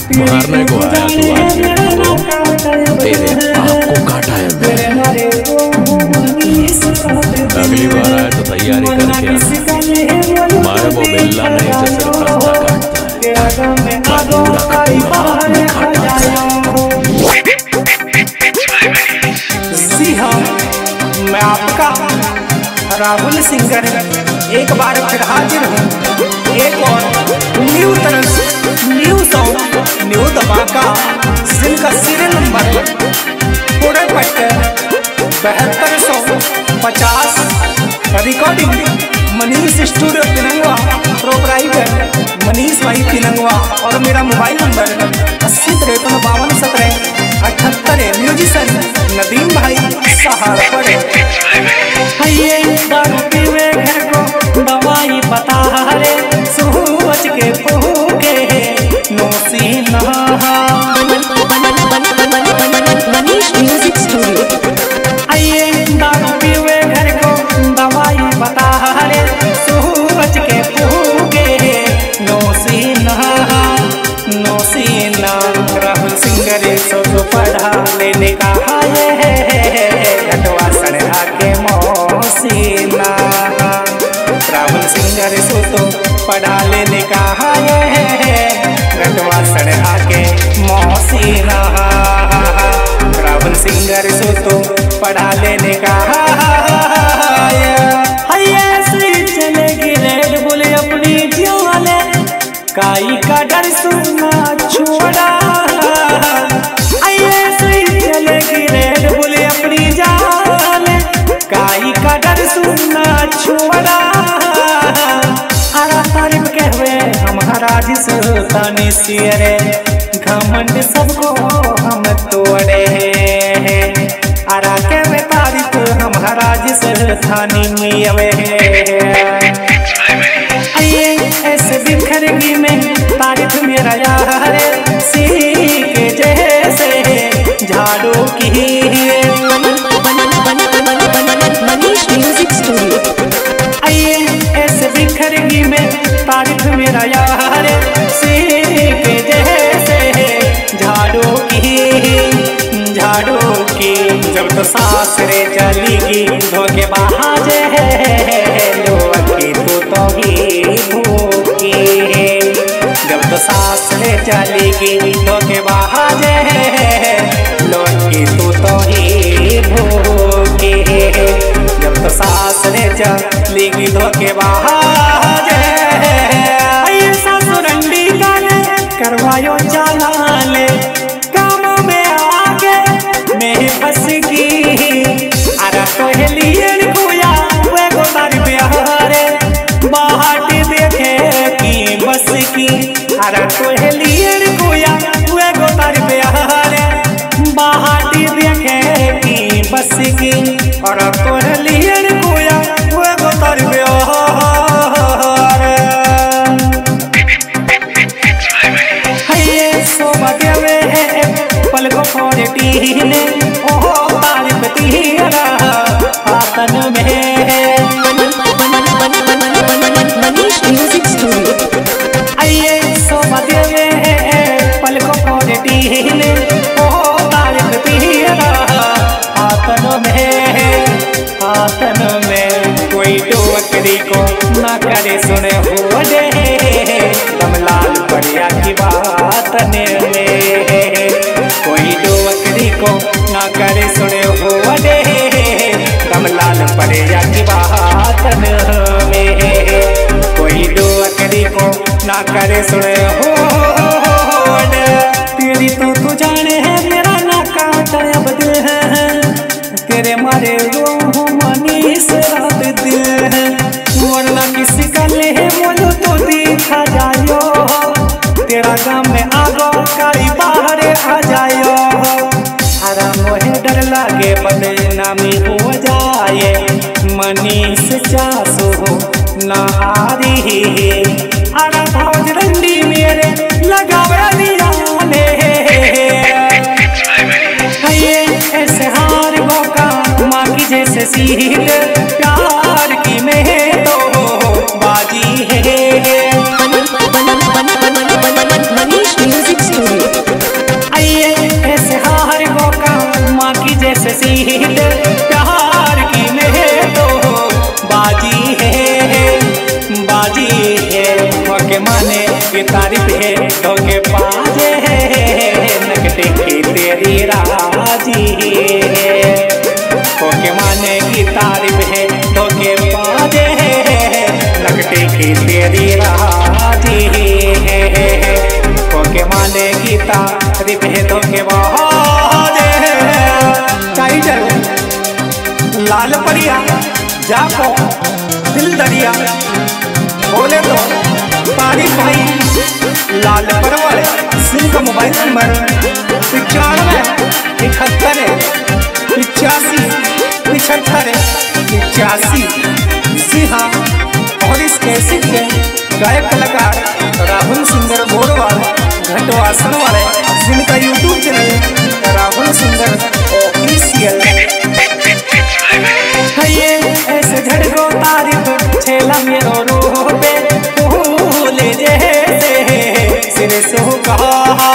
मारने को आया तू आज तेरे बाप को काटा है मैंने। अगली बार आए तो तैयारी करके आना। मारे वो बिल्ला नहीं तो सिर्फ रास्ता काटता है, पूरा का पूरा हाथ में काटा है। जी हाँ, मैं आपका राहुल सिंगर एक बार फिर हाजिर हूँ। एक और न्यू तरह न्यू सॉन्ग न्यू धमाका जिनका सीरियल नंबर पूरे पट्टे 7250 recording Manish studio Pinangwa, proprietor Manish भाई पिनंगवा और मेरा मोबाइल नंबर 8053521778। म्यूजिशियन नदीम भाई सहारपुर। दारू पीवे घर को दवाई बता रे, सोच के फूके नोसी नहा। Manish music studio. दारू पीवे घर को दवाई बता रे, सोच के फूके नोसी नहा नोसी ना। राहुल सिंगर सो पढ़ा लेने का आके मौसीना। राहुल सिंगर सो तो पढ़ा लेने का गटवा सड़ आके मौसीना। राहुल सिंगर सो तो पढ़ा लेने का चलेगी रेड बुल अपनी जाने, काई का डर सुना छोड़ा। चलेगी रेड बुल अपनी जाने, काई का डर सुना छोड़ा। हरा तारीफ के हुए हमारा जिस तानी सियरे, घमंड सबको हम तोड़े। अरा के में तारीफ हमारा जिस थानी में अवे। ऐसे बिखरगी में तारीफ मेरा यार, सी के जैसे झाड़ू की। Manish music studio. ऐसे बिखरगी में तारीफ मेरा यार, सी के जैसे झाड़ू की झाड़ू की। जब तो सासरे चलेगी धोखे बाजे लोकी तू तो ही भूखी। जब तो सासरे चलेगी धोखे बाजे लोकी तू तो ही भूखी। जब तो सासरे चलेगी धोखे बाजे ससुरंडी गाने करवायो चालाले, कामों में आगे मैं फंस की। अरे कोहलियन कुया वे गोदारी बिहारे, बाहर देखे की बस की। अरे कोहलियन कुया वे गोदारी बिहारे, बाहर देखे की बस की। और कोहलियन कुया वे गोदारी बिहारे। पलको फोड़ती ने ओहो तारीफ तीरा आतन में। Manish music studio. सोमा देवे पलको फोड़ती ने ओहो तारीफ तीरा आतन में। आतन में कोई डोकरी को ना करे सुने हो दे, कमलाल बढ़िया की बात ने कोई डोकरी को ना करे सुने हो दे, कमलाल बढ़िया की बात में। कोई डोकरी को ना करे सुने हो दे। तेरी तो तू जाने है मेरा ना काटा अब दिल है, तेरे मारे रो मनीष रात दिल है। वरना किसी का ले बोलो तो दिखा जायो, तेरा गाँव में आगो काई बाहर आ जायो। हरा मोहे डर लागे बदनामी हो जाए, मनीष चासो ना हारी। अरा भौज रंडी मेरे लगावे दियाने, ऐसे हार मौका माँ की जैसे सीट, प्यार की में तो बाजी है। Manish music studio. माने ये तारीफ है धोखे पाजे नकटे की तेरी राजी के माने की तारीफ है धोखे पाजे नकटे की तेरी राजी के माने की तारीफ है धोखे पाजे टाइटल लाल परिया जाको दिल दरिया बोले तो तारीफ भाई लाल परवल सिंह का मोबाइल नंबर 95 71 85 75 85। जी हाँ, और इस कैसेट के गायक कलाकार राहुल सुंदर बोरवाल घटवासन वाले जिनका यूट्यूब चैनल राहुल सुंदर ऑफिशियल है। ये ऐसे झड़को तारीफ छेला मेरो रोबे भूले जैसे सिरे सो कहा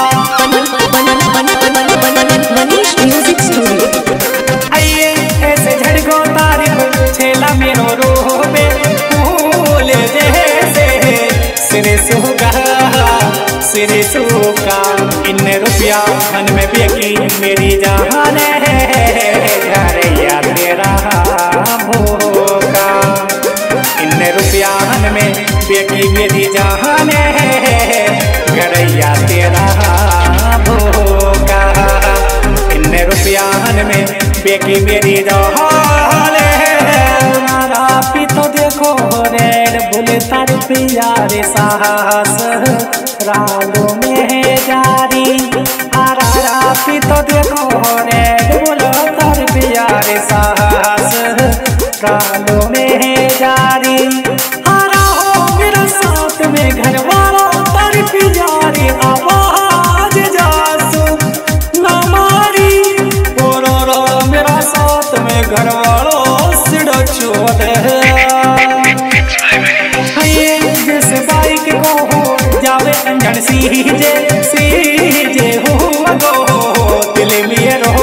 मनीष म्यूजिक स्टूडियो। आइए ऐसे झड़को तारीफ छेला मेरो रोबे भूले जैसे सिरे सो कहा सिरे सो का इन रुपया मन में बेकी मेरी जान है घरिया तेरा भोगा इन रुपया में बेकी मेरी जान है घरिया तेरा भोगा इन रुपया में बेकी मेरी जान है। मारा पी तो देखो रेड बुल तार प्यारे साहस रालों में जारी आरा पी तो देखो रेड बुल तार प्यारे साहस रालों में जारी आरा हो मेरा साथ में घर वाला तार प्यारे आवाज जासू ना मारी रो मेरा साथ में घर वालों सिड़ छोड़ जैसे बाइक को हो जावे अंजन सीजे हो गो दिल में रो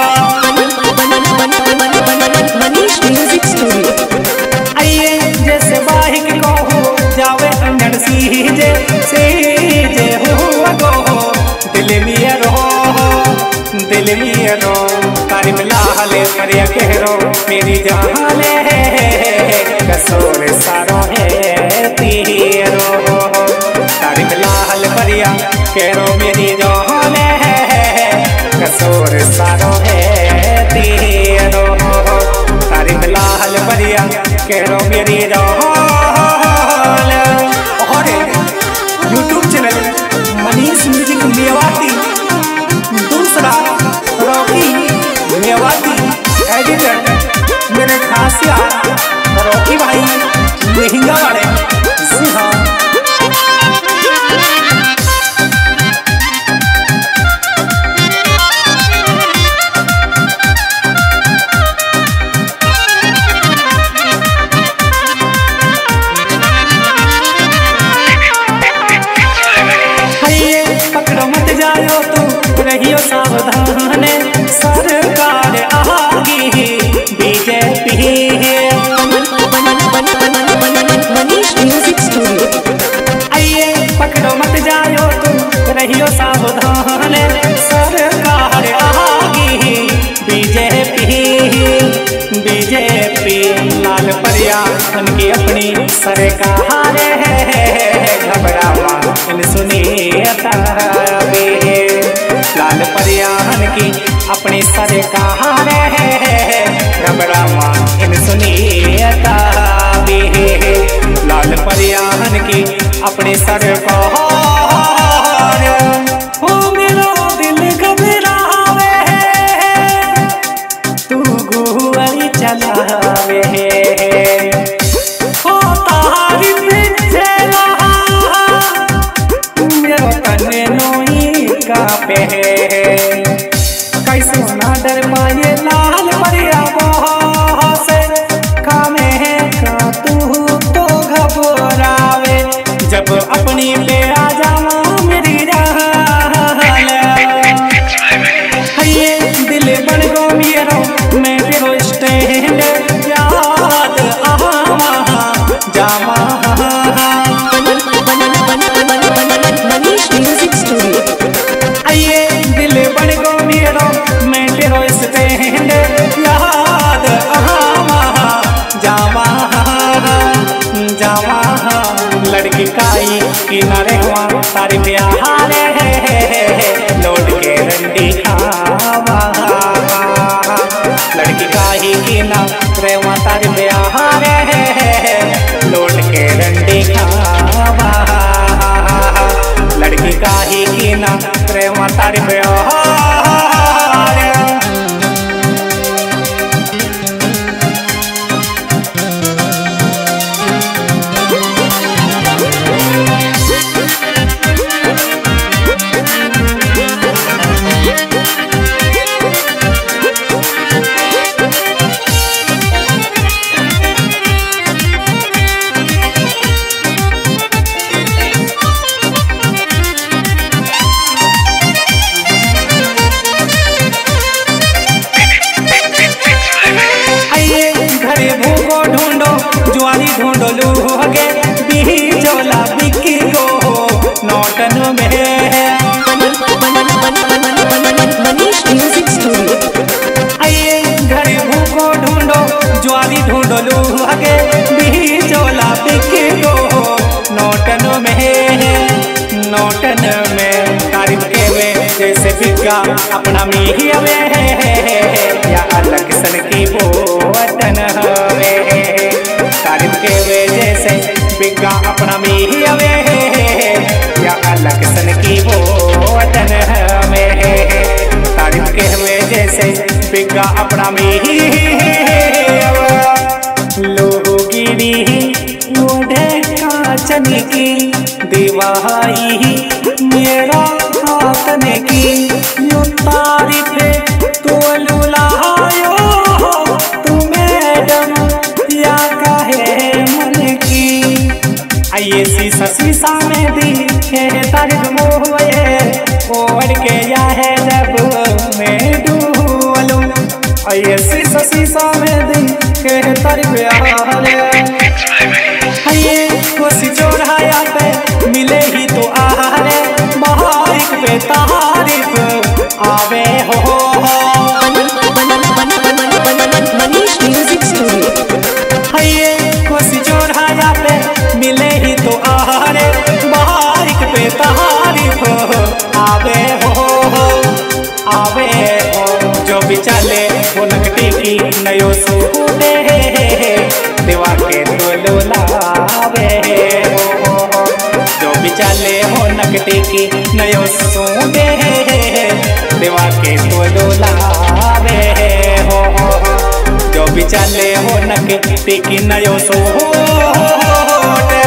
मनीष म्यूजिक स्टूडियो। आइए जैसे बाइक को हो जावे अंजन सीजे हो गो दिल में रो तारीफ लाले परिया कहरो मेरी जान है कसूर सारो है तेरो तारीफ लाल परिया कहरो मेरी जान है कसूर सारो है तेरो तारीफ लाल परिया कहरो मेरी जान। और YouTube channel Manish music Mewati दूसरा रॉकी मेवाती एडिटर मेरे खास यार रॉकी भाई महंगा वाले। जी हाँ, पकड़ो मत जायो तू रहियो सावधान सरकार आगी बीजेपी मनीष म्यूजिक स्टूडियो। आइए पकड़ो मत जायो तू रहियो सावधान सरकार आगी बीजेपी लाल परिया उनकी अपनी सरकार है घबरावा इन सुनिए लाल परियान की अपनी सरकार है घबरावा इन सुनिए लाल परियान की अपनी सरकार हो मेरा दिल घबरावे तू गुआई चलावे हो तारीफ चला मेरो तने नोई का पे कैसे ना डर पाए लाल परिया से कामे का तू तो घबरावे जब अपनी पे आ जावा तारी प्यार लौट के रंडी खावा लड़की काहे की ना प्रेम तारी प्यार लौट के रंडी खावा लड़की काहे की ना प्रेम तारी प्यार ढूंढो लूगे बीजोला बिकी को नौटन में मनीष म्यूजिक स्टूडियो। आइए घर भूखो ढूंढो ज्वाली ढूंढो लूगे बीजोला बिकी को नौटन में तारीफ के वे जैसे बिका अपना मिहिया में या अलग सन की वो वतन हवे तारीफ के वे जैसे बिका अपना मिहिया में या अलग सन की वो वतन हमें तारीफ के वे जैसे बिका अपना मिहिया लोगिरी ओढ़े कांचन की दिवाई मेरा हाथन की यो तारीफ तो लुलायो तू मैडम या काहे मन की आइए शीशा में दी तारीफ मोहे ओढ़ के या है जब मैं डूलूं आइए शीशा में दी तारीफ आइए कोसी चौराया पे मिले ही तो आरे बाइक पे तारीफ आवे हो मनीष म्यूजिक स्टूडियो। आइए कोसी चौराया पे मिले ही तो आरे बाइक पे तारीफ आवे हो जो भी चले वो नकटी की नयो सूदे दिवा के तो लावे हो जो भी चले हो नकटी की नयो सूदे दिवा के तो लावे हो जो भी चले हो नकटी की नयो सूदे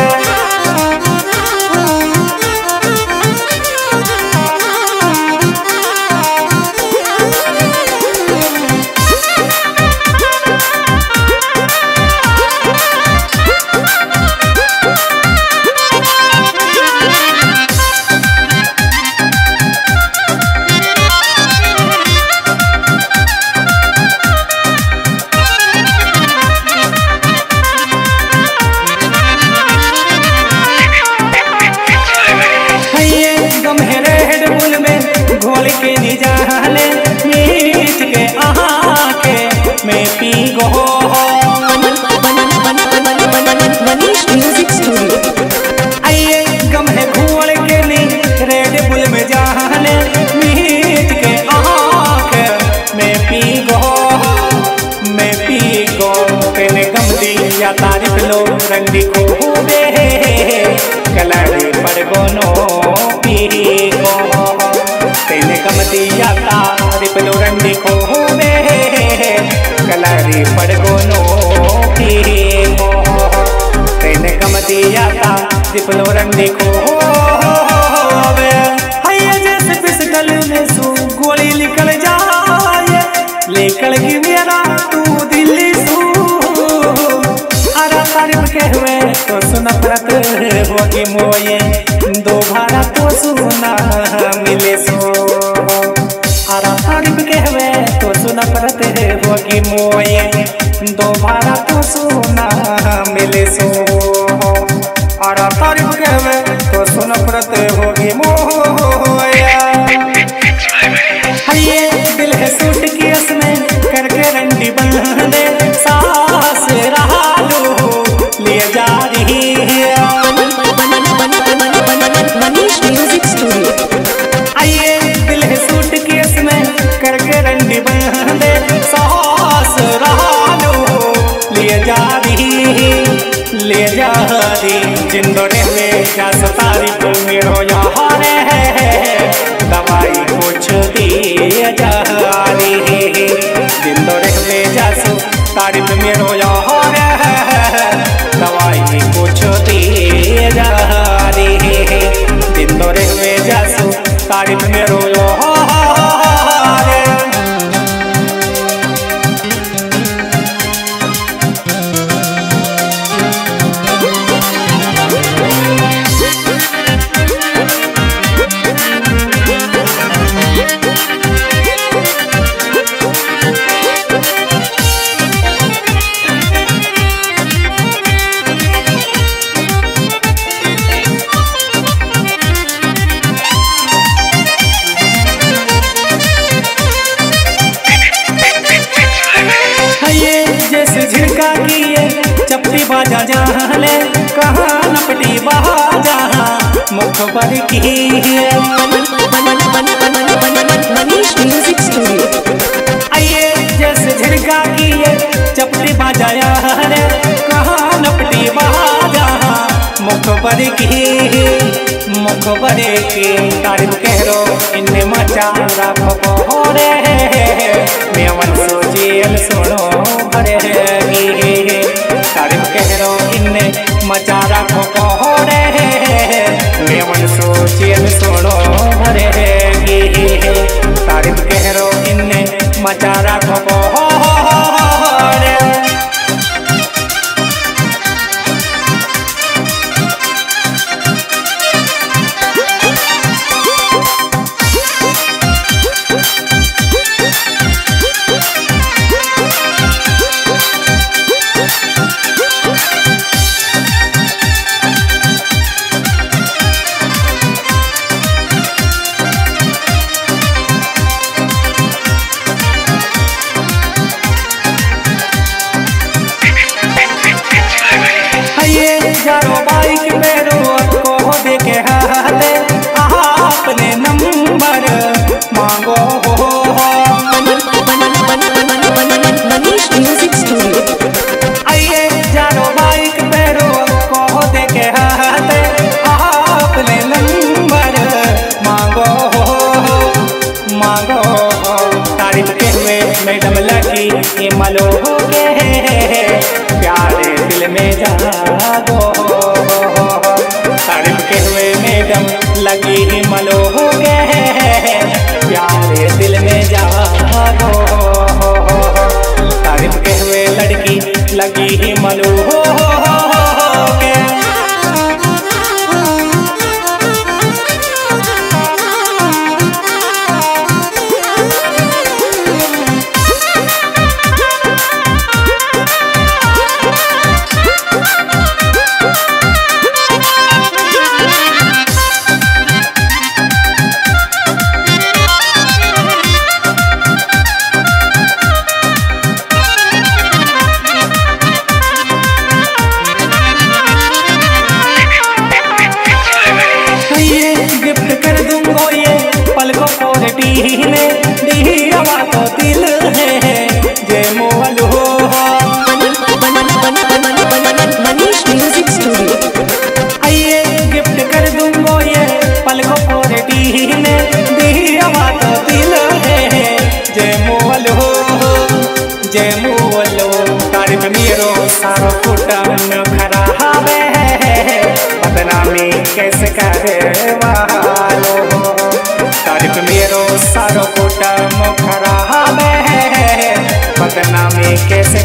के निजाले मीठ के आके मैं पी गो मनीष म्यूजिक स्टूडियो। आइए गम है घोड़ के ली रेड बुल में जाने मीठ के आके मैं पी गो तेने गम दिया तारीफ लो रंडी को दे कलड़ी पर गोनो पी गो तेने कम दिया तारीफ लो रंडी को दे कलरी पड़ गोनो की हो तेने कम दिया तारीफ लो रंडी को हैया जैसे पिस्टल में सू गोली निकल जाए लेकर की मेरा तू दिल्ली सू अरा तारीफ के हुए तो सुना परत होगी मोये दो भाड़ा तो सुना मिले सो आरा तारीफ के हुए तो सुना परत होगी मोये दो भाड़ा तो सुना मिले सो आरा तारीफ के हुए तो सुना परत होगी मोया हरिये दिल है सूट की असमें करके रंडी बंदे सास रहा लो लिए जा रही है तारीफ मेरो चपटी बाजा जाले कहाँ लपटी बाजा मुख पर की मनीष म्यूजिक स्टूडियो। आइए जैसे झिड़का की चपटी बाजा रे कहाँ लपटी बाजा मुख पर की तारीफ कहो इन्हें मचा रखो रे मेवन सोचियल सुनो भरे तारीफ कहो इन्हें मचा रखो रे मेवन सोचियल सुनो भरे तारीफ कहो इन्हें मचा रखो रे बाइक मेरो को देखे हाथे आपने नंबर मांगो मनीष म्यूजिक स्टूडियो। आइए जानो बाइक मेरो को देखे हाथे आपने नंबर मांगो तारीफ के हुए मैडम लगी ये मलो के प्यारे दिल में जागो तारीफ के हुए मैडम लगी ही मलो गए प्यारे दिल में जागो तारीफ के हुए लड़की लगी ही मलो गए दिल है जय मोहल हो मनीष म्यूजिक स्टूडियो। आइए गिफ्ट कर दूंगो ये पलकों को ने दिया तो दिल है जय मोहल हो तारीफ मेरो सारो कुटम खराब है बदनामी कैसे करे वालो तारीफ मेरो सारो कुटम खराब है बदनामी कैसे